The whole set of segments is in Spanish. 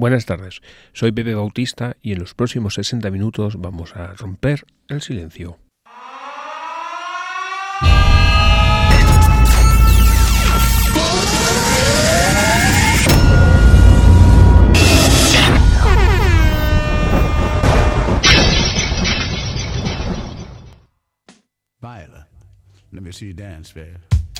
Buenas tardes, soy Pepe Bautista y en los próximos 60 minutos vamos a romper el silencio. Viola, let me see you dance, babe.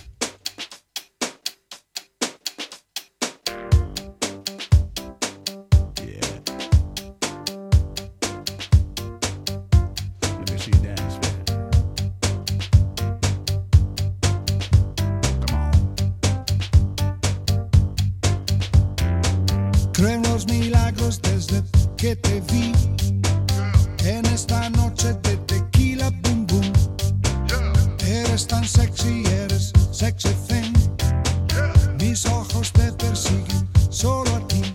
Creo en los milagros desde que te vi en esta noche de tequila boom boom. Eres tan sexy, eres sexy thing. Mis ojos te persiguen solo a ti.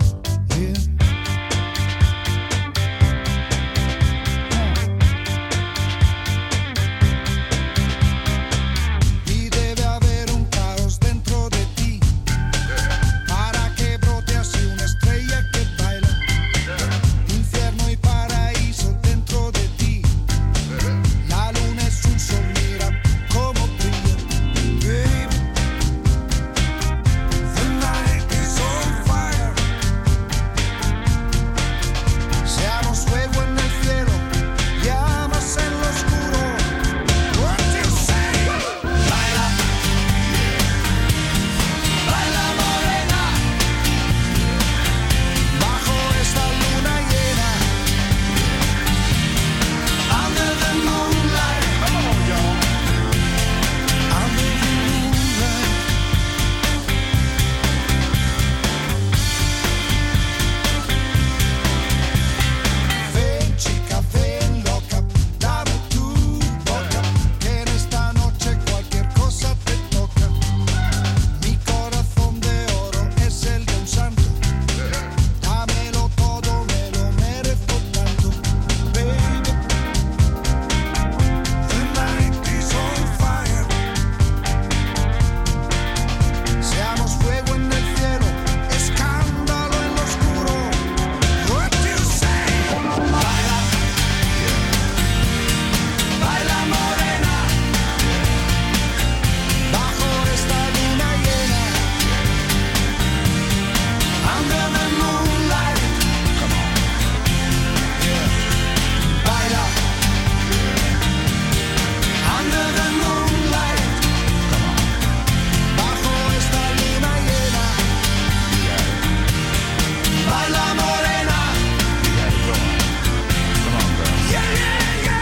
Y debe haber un caos dentro de ti para que brote así una estrella que baila. Infierno y paraíso dentro de ti. La luna es un sol, mira cómo brilla. Baby, the night is on fire. Seamos fuego en el cielo, llamas en lo oscuro. What you say? Baila, baila morena, bajo esta luna llena. Under the moonlight, come on y'all. Under the moonlight. Ven chica, ven loca, dame tu boca, que en esta noche cualquier cosa te toca. Mi corazón de oro es el de un santo. Dámelo todo, me lo merezco tanto. Baby, the night is on fire. Seamos fuego en el cielo, escándalo en lo oscuro. What you say? Baila, baila morena, bajo esta luna llena. Under the moonlight, come on, yeah. Baila, under the moonlight, come on, bajo esta luna llena. Baila morena, Come on, girl. yeah, yeah, yeah.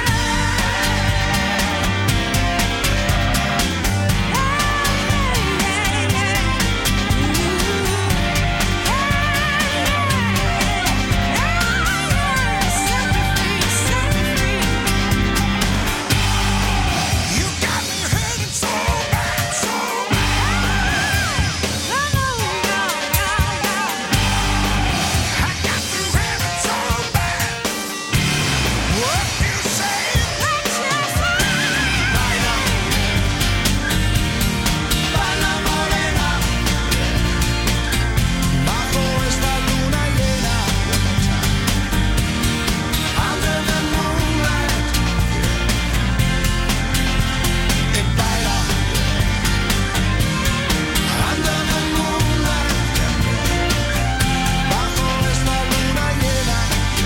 You got me hurting so bad, so bad. I got the hurting so bad. What you say? Baila, baila morena, bajo esta luna llena. Under the moonlight. Y baila, under the moonlight, bajo esta luna llena.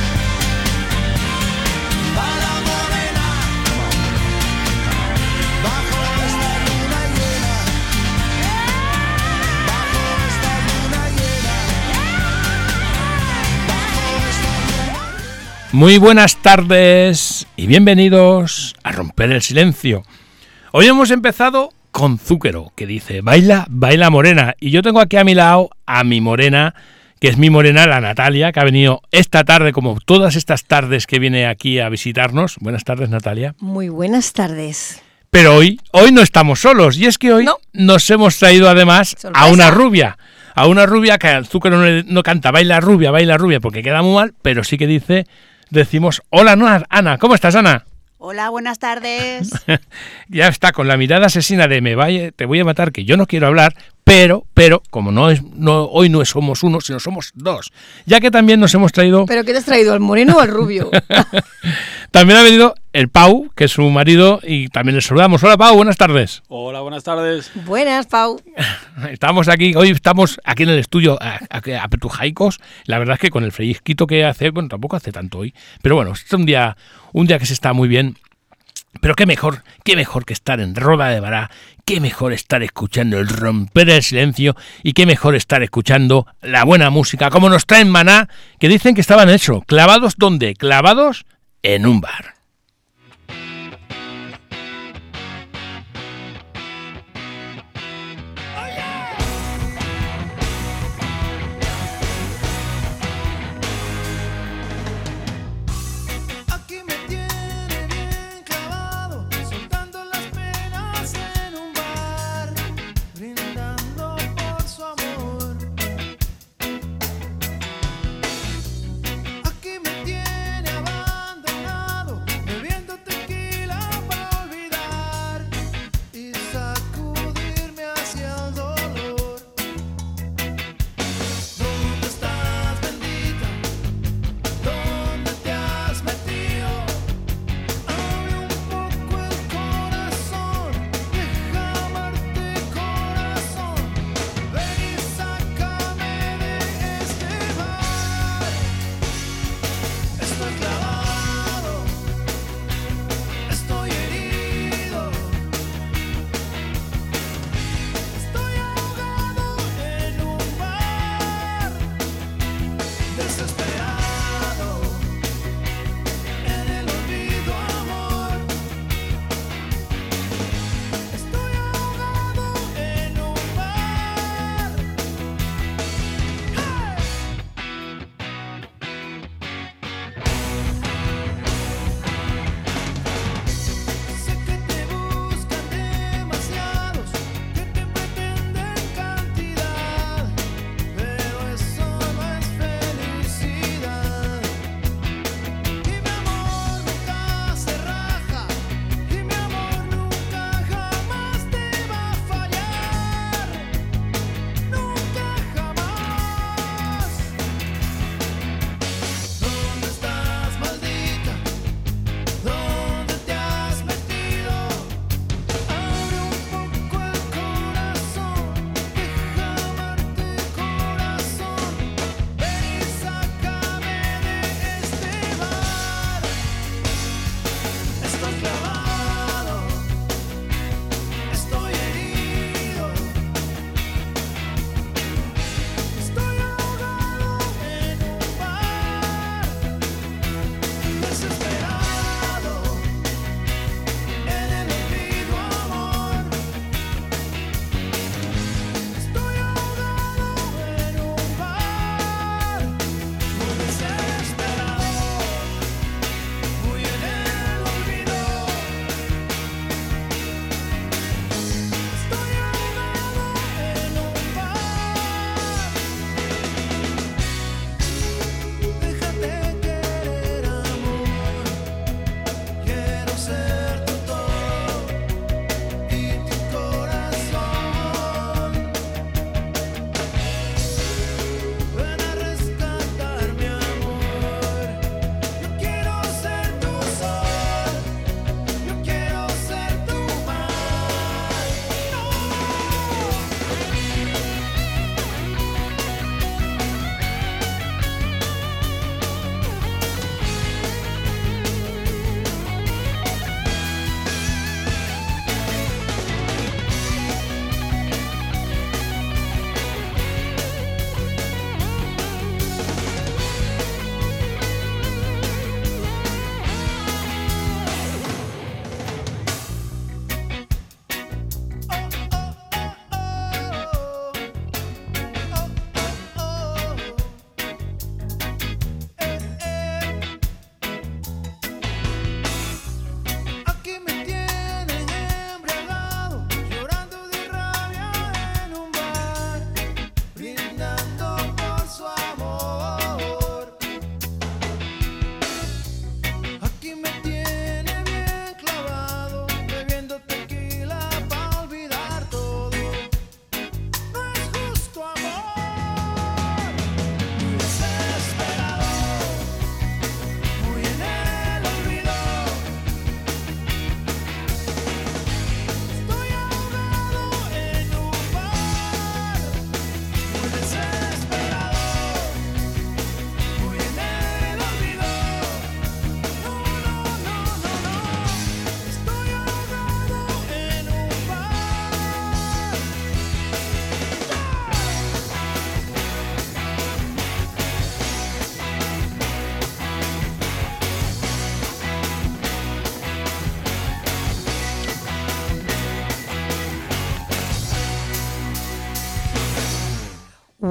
Baila morena, bajo esta luna llena. Bajo esta luna llena. Bajo esta luna. Muy buenas tardes y bienvenidos a Romper el Silencio. Hoy hemos empezado con Zúquero, que dice baila, baila morena. Y yo tengo aquí a mi lado a mi morena, que es mi morena, la Natalia, que ha venido esta tarde, como todas estas tardes que viene aquí a visitarnos. Buenas tardes, Natalia. Muy buenas tardes. Pero hoy no estamos solos, y es que hoy No. nos hemos traído además Sorpresa. a una rubia que al Zúquero no canta baila rubia, porque queda muy mal, pero sí que decimos hola Ana, ¿cómo estás, Ana? Hola, buenas tardes. Ya está, con la mirada asesina de te voy a matar, que yo no quiero hablar, pero como hoy no somos uno, sino somos dos. Ya que también nos hemos traído... ¿Pero qué te has traído, al moreno o al rubio? También ha venido el Pau, que es su marido, y también le saludamos. Hola, Pau, buenas tardes. Hola, buenas tardes. Buenas, Pau. Hoy estamos aquí en el estudio apetujaicos. La verdad es que con el fresquito que hace, bueno, tampoco hace tanto hoy, pero bueno, es un día que se está muy bien. Pero qué mejor que estar en Roda de Bará, qué mejor estar escuchando el Romper el Silencio y qué mejor estar escuchando la buena música, como nos traen Maná, que dicen que estaban hechos. ¿Clavados dónde? Clavados en un bar. Aquí me tiene bien clavado, soltando las penas en un bar, brindando por su amor. Aquí me tiene abandonado, bebiendo tequila para olvidar y sacudirme hacia el dolor. ¿Dónde estás, bendita? ¿Dónde te has metido? Abre un poco el corazón, deja amarte corazón. Ven y sácame de este bar. Estoy clavado, estoy herido, estoy ahogado en un bar, desesperado. En el olvido, amor, estoy ahogado en un bar. Sé que te buscan demasiados, que te pretenden cantidad, pero eso no es felicidad.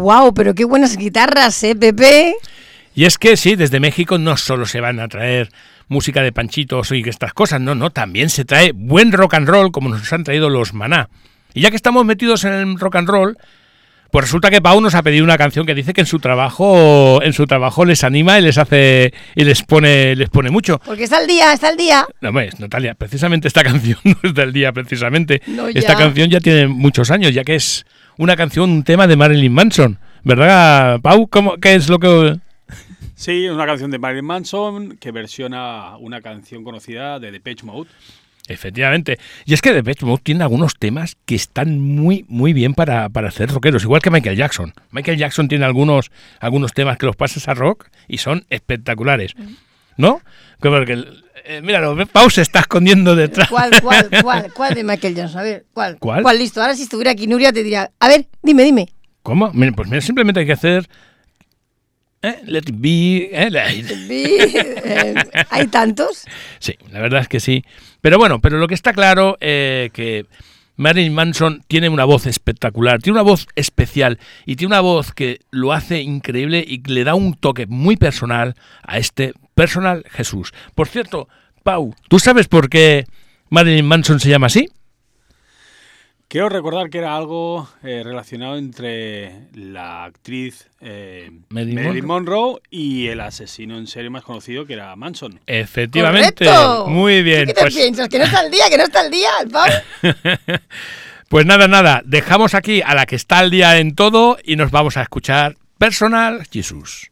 Wow, pero qué buenas guitarras, Pepe. Y es que sí, desde México no solo se van a traer música de panchitos y estas cosas, no, también se trae buen rock and roll como nos han traído los Maná. Y ya que estamos metidos en el rock and roll, pues resulta que Pau nos ha pedido una canción que dice que en su trabajo les anima y les pone mucho. Porque está el día. No, pues, Natalia, precisamente esta canción no es del día, precisamente. No, esta ya. canción ya tiene muchos años, ya que es una canción, un tema de Marilyn Manson. ¿Verdad, Pau? ¿Qué es lo que...? Sí, una canción de Marilyn Manson que versiona una canción conocida de Depeche Mode. Efectivamente. Y es que Depeche Mode tiene algunos temas que están muy, muy bien para hacer rockeros, igual que Michael Jackson. Michael Jackson tiene algunos temas que los pasas a rock y son espectaculares. ¿No? Porque, míralo, Pau se está escondiendo detrás. ¿Cuál de Michael Jackson? A ver, ¿cuál? ¿Cuál? ¿Cuál? Listo. Ahora si estuviera aquí Nuria te diría, a ver, dime. ¿Cómo? Pues mira, simplemente hay que hacer... Let it be... ¿Hay tantos? Sí, la verdad es que sí. Pero bueno, lo que está claro que Marilyn Manson tiene una voz espectacular, tiene una voz especial y tiene una voz que lo hace increíble y le da un toque muy personal a este Personal Jesús. Por cierto, Pau, ¿tú sabes por qué Marilyn Manson se llama así? Quiero recordar que era algo relacionado entre la actriz Marilyn Monroe y el asesino en serie más conocido, que era Manson. Efectivamente. ¡Correcto! Muy bien. ¿Qué te piensas? ¿Que no está al día, el Pau? Pues nada, dejamos aquí a la que está al día en todo y nos vamos a escuchar Personal Jesus.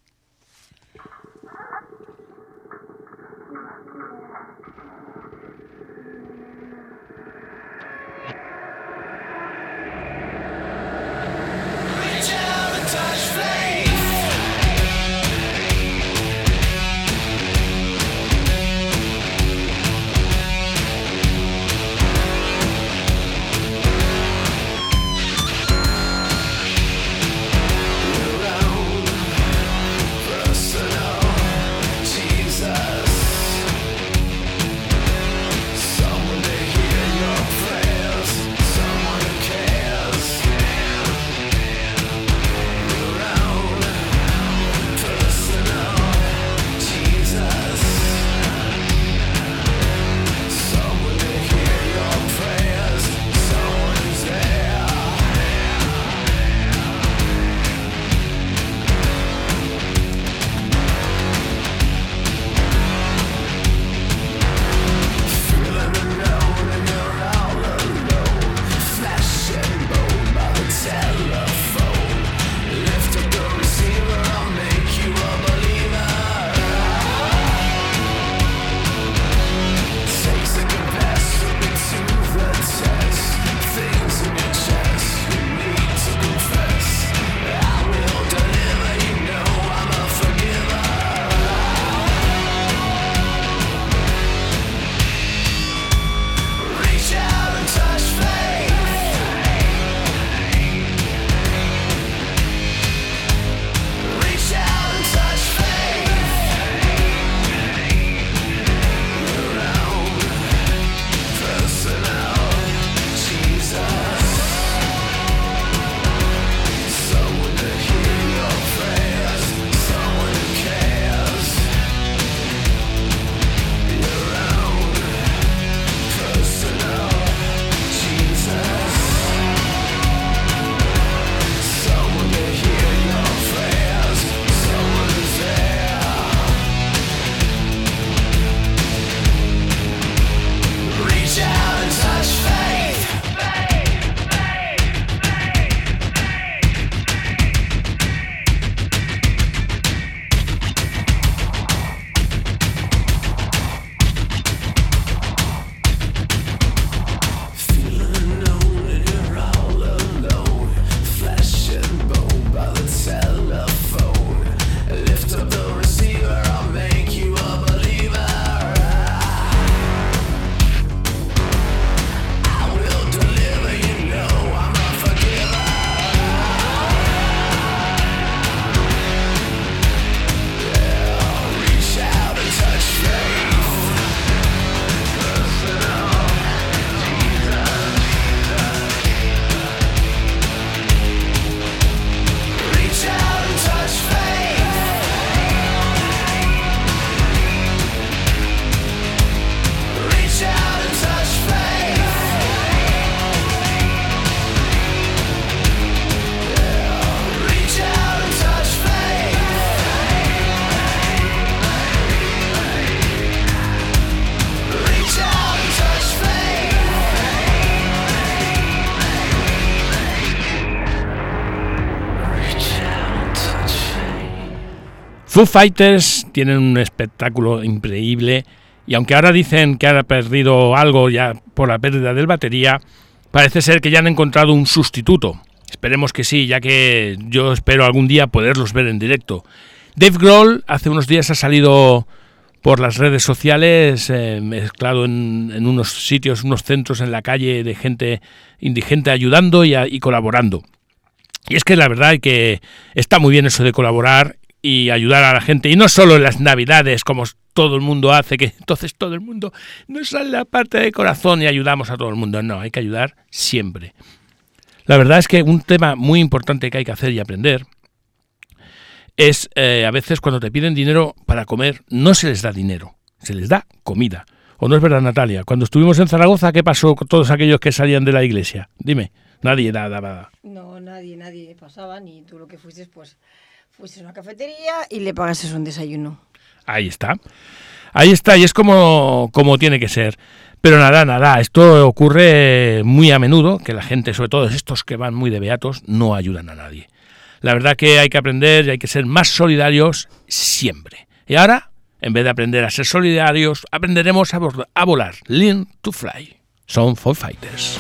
Foo Fighters tienen un espectáculo increíble y aunque ahora dicen que han perdido algo ya por la pérdida del batería, parece ser que ya han encontrado un sustituto. Esperemos que sí, ya que yo espero algún día poderlos ver en directo. Dave Grohl hace unos días ha salido por las redes sociales, mezclado en unos sitios, unos centros en la calle de gente indigente ayudando y colaborando. Y es que la verdad es que está muy bien eso de colaborar y ayudar a la gente, y no solo en las Navidades, como todo el mundo hace, que entonces todo el mundo nos sale la parte de corazón y ayudamos a todo el mundo. No, hay que ayudar siempre. La verdad es que un tema muy importante que hay que hacer y aprender es, a veces cuando te piden dinero para comer, no se les da dinero, se les da comida. ¿O no es verdad, Natalia? Cuando estuvimos en Zaragoza, ¿qué pasó con todos aquellos que salían de la iglesia? Dime, nadie daba nada. No, nadie pasaba, ni tú lo que fuiste, pues fuiste a una cafetería y le pagases un desayuno. Ahí está, y es como tiene que ser. Pero nada, esto ocurre muy a menudo, que la gente, sobre todo estos que van muy de beatos, no ayudan a nadie. La verdad que hay que aprender y hay que ser más solidarios siempre. Y ahora, en vez de aprender a ser solidarios, aprenderemos a volar. Learn to fly. Son Foo Fighters.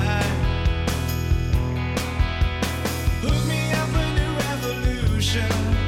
Hook me up a new revolution.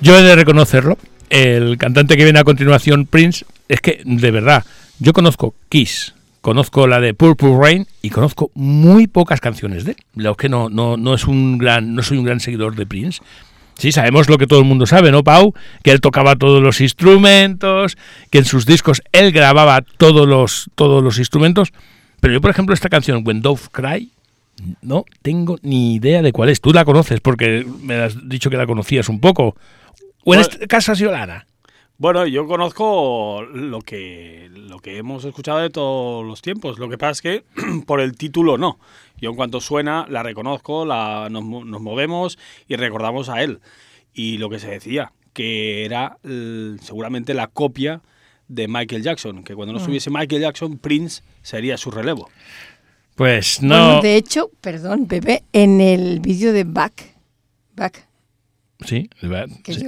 Yo he de reconocerlo. El cantante que viene a continuación, Prince, es que, de verdad, yo conozco Kiss, conozco la de Purple Rain y conozco muy pocas canciones de él. Lo que no soy un gran seguidor de Prince. Sí, sabemos lo que todo el mundo sabe, ¿no, Pau? Que él tocaba todos los instrumentos, que en sus discos él grababa todos los instrumentos. Pero yo, por ejemplo, esta canción, When Doves Cry, no tengo ni idea de cuál es. Tú la conoces porque me has dicho que la conocías un poco. ¿O en este caso ha sido Lara? Bueno, yo conozco lo que hemos escuchado de todos los tiempos. Lo que pasa es que por el título no. Yo en cuanto suena la reconozco, nos movemos y recordamos a él. Y lo que se decía, que era seguramente la copia de Michael Jackson, que cuando no estuviese Michael Jackson, Prince sería su relevo. Pues no. Bueno, de hecho, perdón, Pepe, en el vídeo de Back. Sí, Que sí. yo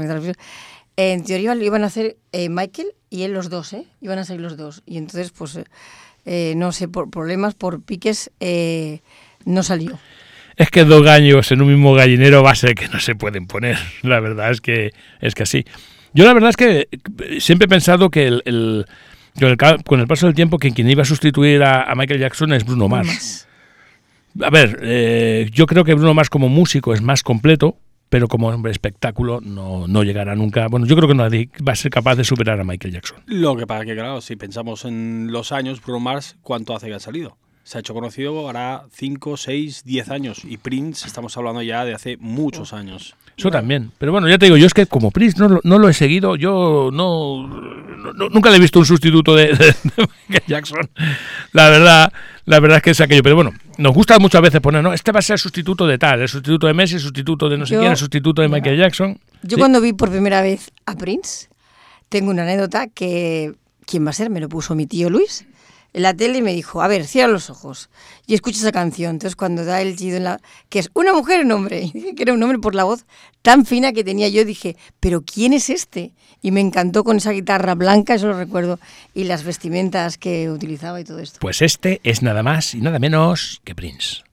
en teoría lo iban a hacer Michael y él los dos, iban a ser los dos. Y entonces, pues, no sé, por problemas, por piques, no salió. Es que 2 gallos en un mismo gallinero va a ser que no se pueden poner. La verdad es que así. Yo la verdad es que siempre he pensado que con el paso del tiempo que quien iba a sustituir a Michael Jackson es Bruno Mars. A ver, yo creo que Bruno Mars como músico es más completo, pero como hombre espectáculo no llegará nunca. Bueno, yo creo que nadie va a ser capaz de superar a Michael Jackson. Lo que pasa que, claro, si pensamos en los años, Bruno Mars, ¿cuánto hace que ha salido? Se ha hecho conocido hará 5, 6, 10 años. Y Prince, estamos hablando ya de hace muchos años. Eso también. Pero bueno, ya te digo, yo es que como Prince no lo he seguido, yo nunca le he visto un sustituto de Michael Jackson. La verdad es que es aquello. Pero bueno, nos gusta muchas veces poner, ¿no? Este va a ser el sustituto de tal, el sustituto de Messi, el sustituto de no sé quién, el sustituto de Michael Jackson. Yo ¿Sí? cuando vi por primera vez a Prince, tengo una anécdota que, ¿quién va a ser? Me lo puso mi tío Luis en la tele y me dijo, a ver, cierra los ojos y escucha esa canción. Entonces cuando da el chillido que es una mujer o un hombre, y dije que era un hombre por la voz tan fina que tenía yo, dije, ¿pero quién es este? Y me encantó con esa guitarra blanca, eso lo recuerdo, y las vestimentas que utilizaba y todo esto. Pues este es nada más y nada menos que Prince.